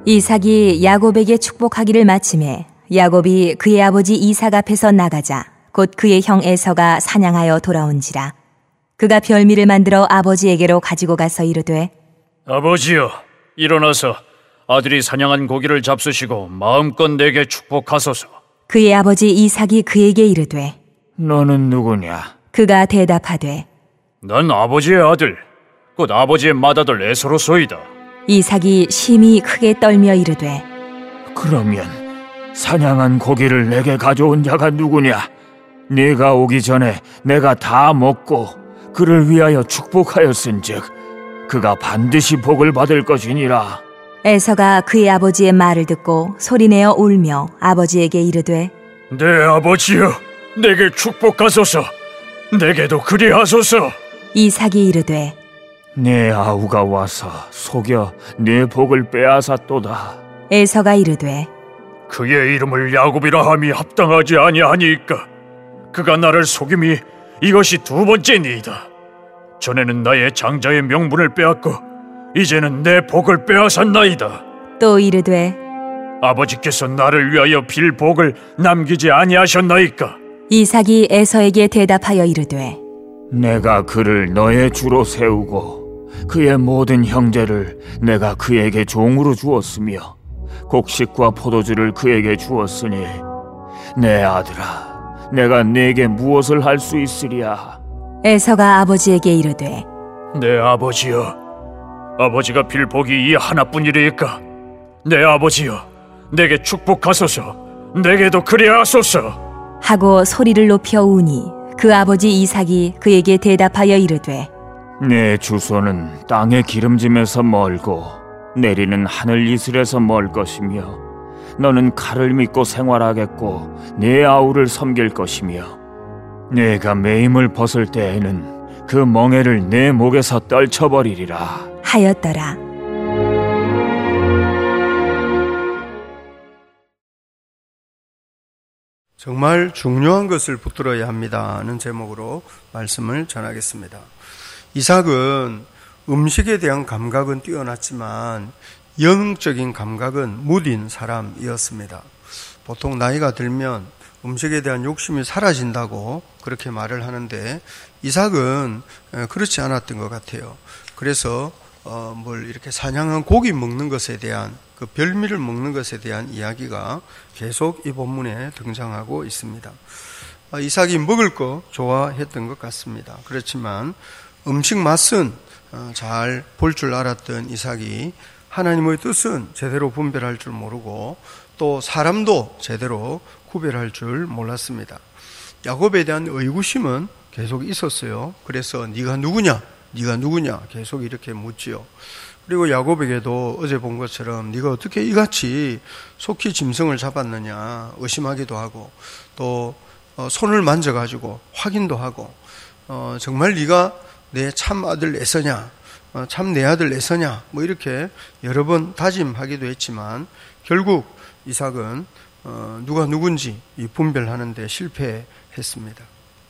이삭이 야곱에게 축복하기를 마침에 야곱이 그의 아버지 이삭 앞에서 나가자 곧 그의 형 에서가 사냥하여 돌아온지라. 그가 별미를 만들어 아버지에게로 가지고 가서 이르되, 아버지여, 일어나서 아들이 사냥한 고기를 잡수시고 마음껏 내게 축복하소서. 그의 아버지 이삭이 그에게 이르되, 너는 누구냐? 그가 대답하되, 난 아버지의 아들, 곧 아버지의 맏아들 에서로소이다. 이삭이 심히 크게 떨며 이르되, 그러면 사냥한 고기를 내게 가져온 자가 누구냐? 네가 오기 전에 내가 다 먹고 그를 위하여 축복하였은즉 그가 반드시 복을 받을 것이니라. 에서가 그의 아버지의 말을 듣고 소리내어 울며 아버지에게 이르되, 내 아버지여, 내게 축복하소서. 내게도 그리하소서. 이삭이 이르되, 내 아우가 와서 속여 내 복을 빼앗았도다. 에서가 이르되, 그의 이름을 야곱이라 함이 합당하지 아니하니까. 그가 나를 속임이 이것이 두 번째니이다. 전에는 나의 장자의 명분을 빼앗고 이제는 내 복을 빼앗았나이다. 또 이르되, 아버지께서 나를 위하여 빌 복을 남기지 아니하셨나이까. 이삭이 에서에게 대답하여 이르되, 내가 그를 너의 주로 세우고 그의 모든 형제를 내가 그에게 종으로 주었으며 곡식과 포도주를 그에게 주었으니 내 아들아, 내가 네게 무엇을 할 수 있으랴? 에서가 아버지에게 이르되, 내 아버지여, 아버지가 빌 복이 이 하나뿐이리까. 내 아버지여, 내게 축복하소서. 내게도 그리하소서. 하고 소리를 높여 우니 그 아버지 이삭이 그에게 대답하여 이르되, 내 주소는 땅의 기름짐에서 멀고 내리는 하늘 이슬에서 멀 것이며 너는 칼을 믿고 생활하겠고 내 아우를 섬길 것이며 내가 매임을 벗을 때에는 그 멍에를 내 목에서 떨쳐버리리라 하였더라. 정말 중요한 것을 붙들어야 합니다는 제목으로 말씀을 전하겠습니다. 이삭은 음식에 대한 감각은 뛰어났지만 영적인 감각은 무딘 사람이었습니다. 보통 나이가 들면 음식에 대한 욕심이 사라진다고 그렇게 말을 하는데 이삭은 그렇지 않았던 것 같아요. 그래서 뭘 이렇게 사냥한 고기 먹는 것에 대한 그 별미를 먹는 것에 대한 이야기가 계속 이 본문에 등장하고 있습니다. 이삭이 먹을 거 좋아했던 것 같습니다. 그렇지만 음식 맛은 잘 볼 줄 알았던 이삭이 하나님의 뜻은 제대로 분별할 줄 모르고 또 사람도 제대로 구별할 줄 몰랐습니다. 야곱에 대한 의구심은 계속 있었어요. 그래서 네가 누구냐? 네가 누구냐? 계속 이렇게 묻지요. 그리고 야곱에게도 어제 본 것처럼 네가 어떻게 이같이 속히 짐승을 잡았느냐 의심하기도 하고 또 손을 만져가지고 확인도 하고 정말 네가 내 참 아들 에서냐? 참 내 아들 에서냐? 뭐 이렇게 여러 번 다짐하기도 했지만 결국 이삭은 누가 누군지 분별하는 데 실패했습니다.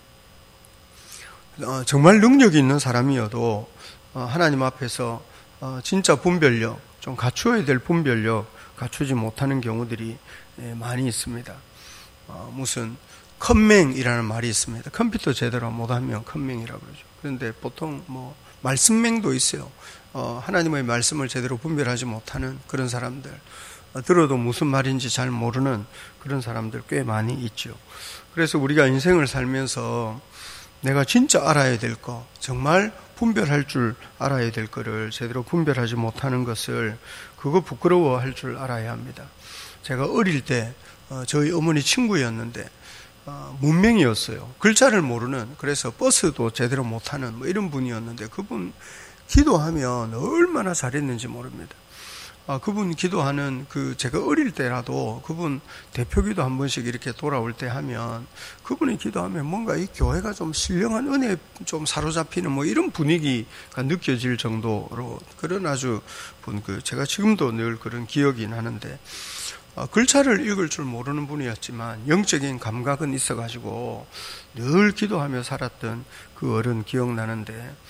정말 능력이 있는 사람이어도 하나님 앞에서 진짜 분별력, 좀 갖추어야 될 분별력 갖추지 못하는 경우들이 많이 있습니다. 무슨 컴맹이라는 말이 있습니다. 컴퓨터 제대로 못하면 컴맹이라고 그러죠. 그런데 보통 말씀맹도 있어요. 하나님의 말씀을 제대로 분별하지 못하는 그런 사람들, 들어도 무슨 말인지 잘 모르는 그런 사람들 꽤 많이 있죠. 그래서 우리가 인생을 살면서 내가 진짜 알아야 될 거, 정말 분별할 줄 알아야 될 거를 제대로 분별하지 못하는 것을 그거 부끄러워할 줄 알아야 합니다. 제가 어릴 때 저희 어머니 친구였는데 문맹이었어요. 글자를 모르는, 그래서 버스도 제대로 못하는 이런 분이었는데 그분 기도하면 얼마나 잘했는지 모릅니다. 그분 기도하는 제가 어릴 때라도 그분 대표기도 한 번씩 이렇게 돌아올 때 하면 그분이 기도하면 뭔가 이 교회가 좀 신령한 은혜에 좀 사로잡히는 이런 분위기가 느껴질 정도로 그런 아주 제가 지금도 늘 그런 기억이 나는데 글자를 읽을 줄 모르는 분이었지만 영적인 감각은 있어가지고 늘 기도하며 살았던 그 어른 기억나는데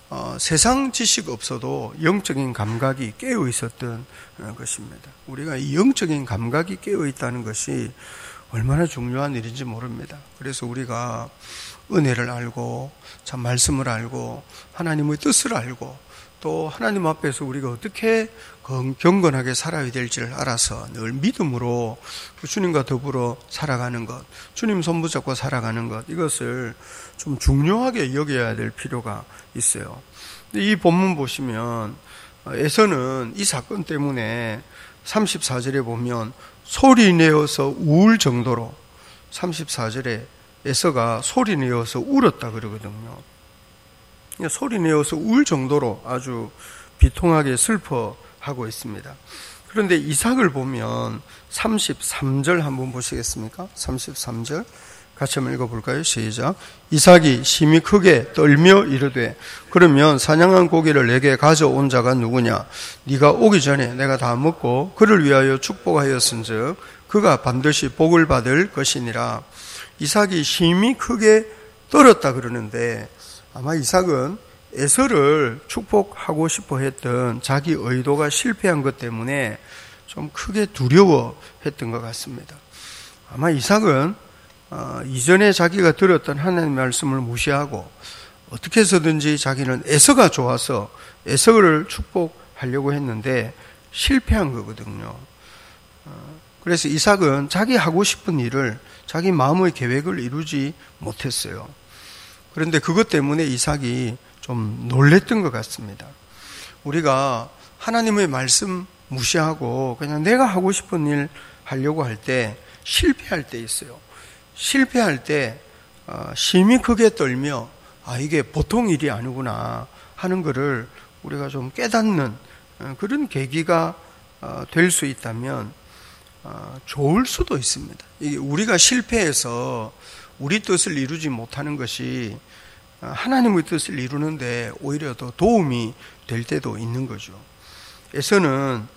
세상 지식 없어도 영적인 감각이 깨어 있었던 것입니다. 우리가 이 영적인 감각이 깨어 있다는 것이 얼마나 중요한 일인지 모릅니다. 그래서 우리가 은혜를 알고 참 말씀을 알고 하나님의 뜻을 알고 또 하나님 앞에서 우리가 어떻게 경건하게 살아야 될지를 알아서 늘 믿음으로 주님과 더불어 살아가는 것, 주님 손 붙잡고 살아가는 것, 이것을 좀 중요하게 여겨야 될 필요가 있어요. 이 본문 보시면 에서는 이 사건 때문에 34절에 보면 소리내어서 울 정도로 34절에 에서가 소리내어서 울었다 그러거든요. 소리내어서 울 정도로 아주 비통하게 슬퍼하고 있습니다. 그런데 이삭을 보면 33절 한번 보시겠습니까? 33절 같이 한번 읽어볼까요? 시작. 이삭이 심히 크게 떨며 이르되 그러면 사냥한 고기를 내게 가져온 자가 누구냐? 네가 오기 전에 내가 다 먹고 그를 위하여 축복하였은즉 그가 반드시 복을 받을 것이니라. 이삭이 심히 크게 떨었다 그러는데 아마 이삭은 에서를 축복하고 싶어 했던 자기 의도가 실패한 것 때문에 좀 크게 두려워했던 것 같습니다. 아마 이삭은 이전에 자기가 들었던 하나님의 말씀을 무시하고 어떻게 해서든지 자기는 에서가 좋아서 에서를 축복하려고 했는데 실패한 거거든요. 그래서 이삭은 자기 하고 싶은 일을, 자기 마음의 계획을 이루지 못했어요. 그런데 그것 때문에 이삭이 좀 놀랬던 것 같습니다. 우리가 하나님의 말씀 무시하고 그냥 내가 하고 싶은 일 하려고 할 때 실패할 때 있어요. 실패할 때 심히 크게 떨며 이게 보통 일이 아니구나 하는 것을 우리가 좀 깨닫는 그런 계기가 될 수 있다면 좋을 수도 있습니다. 우리가 실패해서 우리 뜻을 이루지 못하는 것이 하나님의 뜻을 이루는데 오히려 더 도움이 될 때도 있는 거죠. 에서는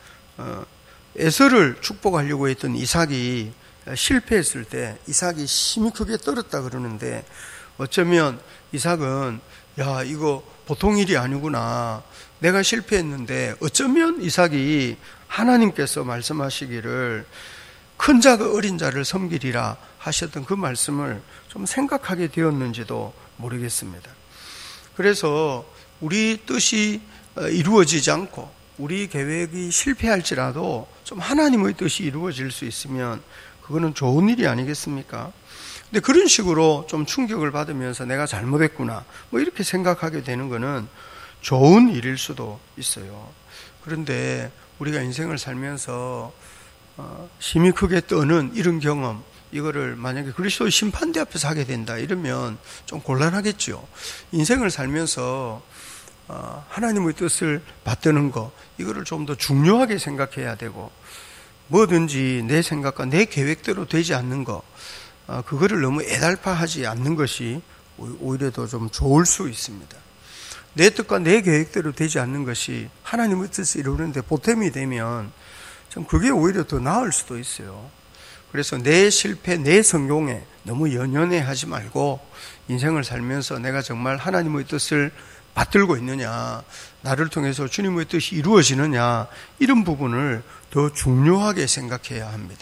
에서를 축복하려고 했던 이삭이 실패했을 때 이삭이 심히 크게 떨었다 그러는데 어쩌면 이삭은 이거 보통 일이 아니구나. 내가 실패했는데 어쩌면 이삭이 하나님께서 말씀하시기를 큰 자가 어린 자를 섬기리라 하셨던 그 말씀을 좀 생각하게 되었는지도 모르겠습니다. 그래서 우리 뜻이 이루어지지 않고 우리 계획이 실패할지라도 좀 하나님의 뜻이 이루어질 수 있으면 그거는 좋은 일이 아니겠습니까? 근데 그런 식으로 좀 충격을 받으면서 내가 잘못했구나 이렇게 생각하게 되는 거는 좋은 일일 수도 있어요. 그런데 우리가 인생을 살면서 심히 크게 떠는 이런 경험, 이거를 만약에 그리스도의 심판대 앞에서 하게 된다 이러면 좀 곤란하겠죠. 인생을 살면서 하나님의 뜻을 받드는 거, 이거를 좀 더 중요하게 생각해야 되고, 뭐든지 내 생각과 내 계획대로 되지 않는 거, 그거를 너무 애달파하지 않는 것이 오히려 더 좀 좋을 수 있습니다. 내 뜻과 내 계획대로 되지 않는 것이 하나님의 뜻을 이루는데 보탬이 되면 좀 그게 오히려 더 나을 수도 있어요. 그래서 내 실패, 내 성공에 너무 연연해하지 말고 인생을 살면서 내가 정말 하나님의 뜻을 받들고 있느냐, 나를 통해서 주님의 뜻이 이루어지느냐, 이런 부분을 더 중요하게 생각해야 합니다.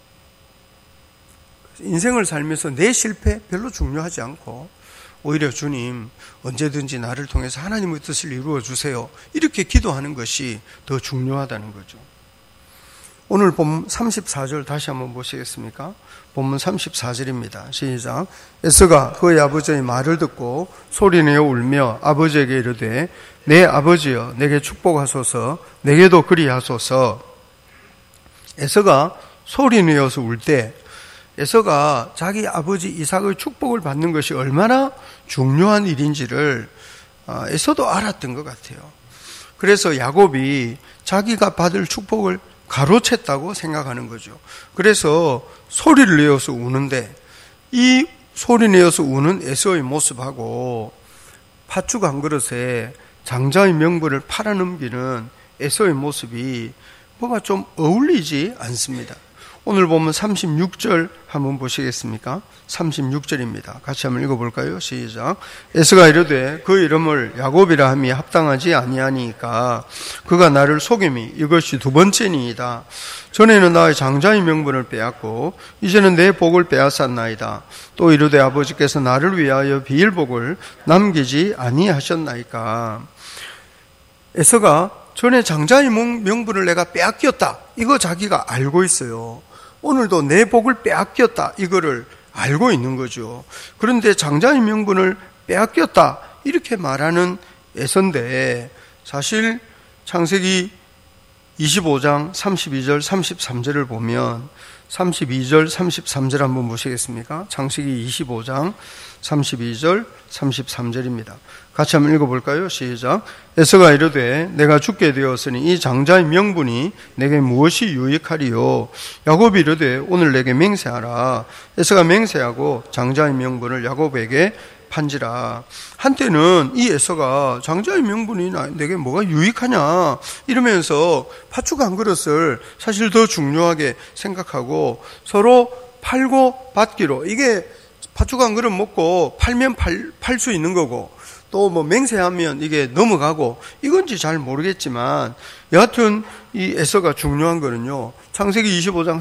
인생을 살면서 내 실패 별로 중요하지 않고 오히려 주님 언제든지 나를 통해서 하나님의 뜻을 이루어 주세요, 이렇게 기도하는 것이 더 중요하다는 거죠. 오늘 본문 34절 다시 한번 보시겠습니까? 본문 34절입니다. 시작. 에서가 그의 아버지의 말을 듣고 소리내어 울며 아버지에게 이르되 내 아버지여 내게 축복하소서, 내게도 그리하소서. 에서가 소리내어서 울 때 에서가 자기 아버지 이삭의 축복을 받는 것이 얼마나 중요한 일인지를 에서도 알았던 것 같아요. 그래서 야곱이 자기가 받을 축복을 가로챘다고 생각하는 거죠. 그래서 소리를 내어서 우는데 이 소리 내어서 우는 에서의 모습하고 팥죽 한 그릇에 장자의 명분을 팔아넘기는 에서의 모습이 뭐가 좀 어울리지 않습니다. 오늘 보면 36절 한번 보시겠습니까? 36절입니다. 같이 한번 읽어볼까요? 시작. 에서가 이르되 그 이름을 야곱이라 함이 합당하지 아니하니까 그가 나를 속임이 이것이 두 번째니이다. 전에는 나의 장자의 명분을 빼앗고 이제는 내 복을 빼앗았나이다. 또 이르되 아버지께서 나를 위하여 비일복을 남기지 아니하셨나이까. 에서가 전에 장자의 명분을 내가 빼앗겼다. 이거 자기가 알고 있어요. 오늘도 내 복을 빼앗겼다. 이거를 알고 있는 거죠. 그런데 장자의 명분을 빼앗겼다. 이렇게 말하는 에서인데 사실 창세기 25장 32절 33절을 보면 32절 33절 한번 보시겠습니까? 창세기 25장 32절 33절입니다. 같이 한번 읽어볼까요? 시작. 에서가 이르되 내가 죽게 되었으니 이 장자의 명분이 내게 무엇이 유익하리요? 야곱이 이르되 오늘 내게 맹세하라. 에서가 맹세하고 장자의 명분을 야곱에게 판지라. 한때는 이 에서가 장자의 명분이 내게 뭐가 유익하냐 이러면서 팥죽 한 그릇을 사실 더 중요하게 생각하고 서로 팔고 받기로, 이게 팥죽 한 그릇 먹고 팔면 팔 수 있는 거고 또 뭐 맹세하면 이게 넘어가고 이건지 잘 모르겠지만 여하튼 이 에서가 중요한 거는요, 창세기 25장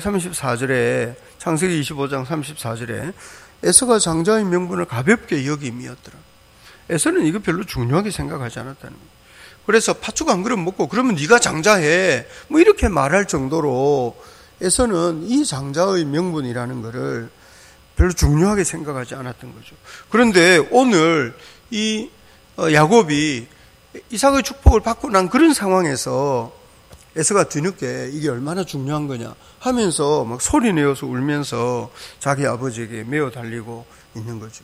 34절에 에서가 장자의 명분을 가볍게 여김이었더라. 에서는 이거 별로 중요하게 생각하지 않았다는 거예요. 그래서 팥죽 한 그릇 먹고 그러면 네가 장자해 뭐 이렇게 말할 정도로 에서는 이 장자의 명분이라는 거를 별로 중요하게 생각하지 않았던 거죠. 그런데 오늘 이 야곱이 이삭의 축복을 받고 난 그런 상황에서 에서가 뒤늦게 이게 얼마나 중요한 거냐 하면서 막 소리내어서 울면서 자기 아버지에게 메어 달리고 있는 거죠.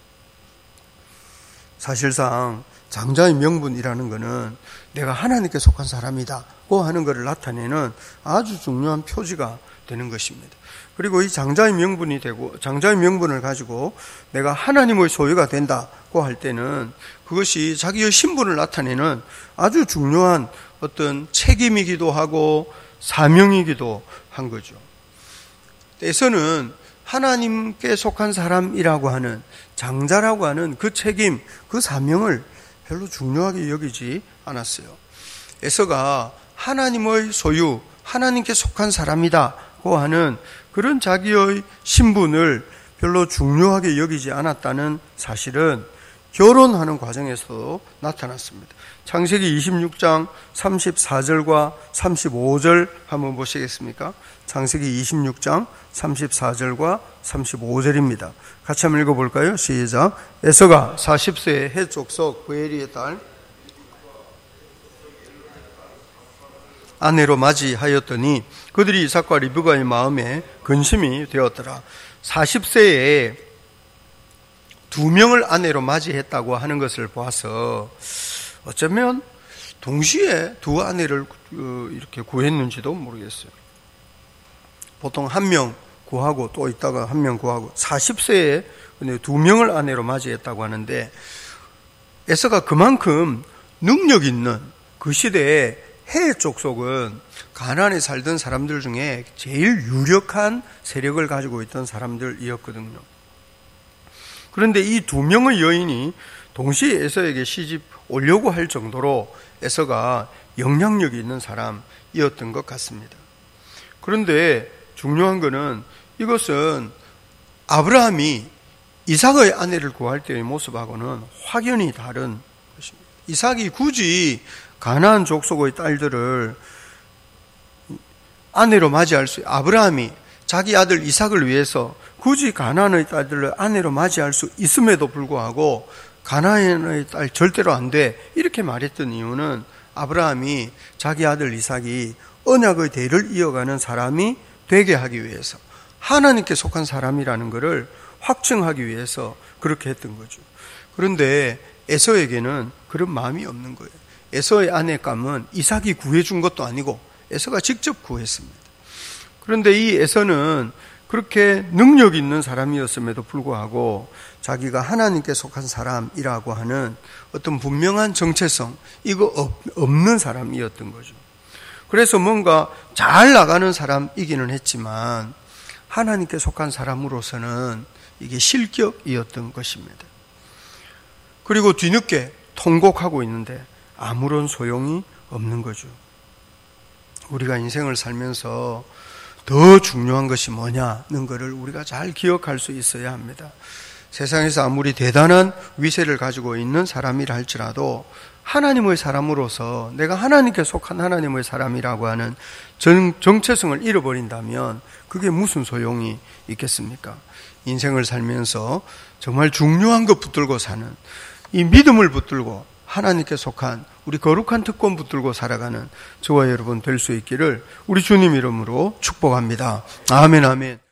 사실상 장자의 명분이라는 것은 내가 하나님께 속한 사람이다고 하는 것을 나타내는 아주 중요한 표지가 되는 것입니다. 그리고 이 장자의 명분이 되고 장자의 명분을 가지고 내가 하나님의 소유가 된다고 할 때는 그것이 자기의 신분을 나타내는 아주 중요한 어떤 책임이기도 하고 사명이기도 한 거죠. 에서는 하나님께 속한 사람이라고 하는 장자라고 하는 그 책임, 그 사명을 별로 중요하게 여기지 않았어요. 에서가 하나님의 소유, 하나님께 속한 사람이다고 하는 그런 자기의 신분을 별로 중요하게 여기지 않았다는 사실은 결혼하는 과정에서도 나타났습니다. 창세기 26장 34절과 35절 한번 보시겠습니까? 창세기 26장 34절과 35절입니다. 같이 한번 읽어볼까요? 시작. 에서가 40세의 헷족속 부엘리의 딸 아내로 맞이하였더니 그들이 이삭과 리브가의 마음에 근심이 되었더라. 40세에 2명을 아내로 맞이했다고 하는 것을 보아서 어쩌면 동시에 2 아내를 이렇게 구했는지도 모르겠어요. 보통 1명 구하고 또 있다가 1명 구하고 40세에 2명을 아내로 맞이했다고 하는데 에서가 그만큼 능력 있는 그 시대에 헷 족속은 가나안에 살던 사람들 중에 제일 유력한 세력을 가지고 있던 사람들이었거든요. 그런데 이 2명의 여인이 동시에 에서에게 시집 오려고 할 정도로 에서가 영향력이 있는 사람이었던 것 같습니다. 그런데 중요한 것은 이것은 아브라함이 이삭의 아내를 구할 때의 모습하고는 확연히 다른 것입니다. 이삭이 굳이 가나안 족속의 딸들을 아내로 맞이할 수, 아브라함이 자기 아들 이삭을 위해서 굳이 가나안의 딸들을 아내로 맞이할 수 있음에도 불구하고 가나안의 딸 절대로 안 돼 이렇게 말했던 이유는 아브라함이 자기 아들 이삭이 언약의 대를 이어가는 사람이 되게 하기 위해서, 하나님께 속한 사람이라는 것을 확증하기 위해서 그렇게 했던 거죠. 그런데 에서에게는 그런 마음이 없는 거예요. 에서의 아내감은 이삭이 구해준 것도 아니고 에서가 직접 구했습니다. 그런데 이 에서는 그렇게 능력 있는 사람이었음에도 불구하고 자기가 하나님께 속한 사람이라고 하는 어떤 분명한 정체성, 이거 없는 사람이었던 거죠. 그래서 뭔가 잘 나가는 사람이기는 했지만 하나님께 속한 사람으로서는 이게 실격이었던 것입니다. 그리고 뒤늦게 통곡하고 있는데 아무런 소용이 없는 거죠. 우리가 인생을 살면서 더 중요한 것이 뭐냐는 것을 우리가 잘 기억할 수 있어야 합니다. 세상에서 아무리 대단한 위세를 가지고 있는 사람이라 할지라도 하나님의 사람으로서 내가 하나님께 속한 하나님의 사람이라고 하는 정체성을 잃어버린다면 그게 무슨 소용이 있겠습니까? 인생을 살면서 정말 중요한 것 붙들고 사는, 이 믿음을 붙들고 하나님께 속한 우리 거룩한 특권 붙들고 살아가는 저와 여러분 될 수 있기를 우리 주님 이름으로 축복합니다. 아멘, 아멘.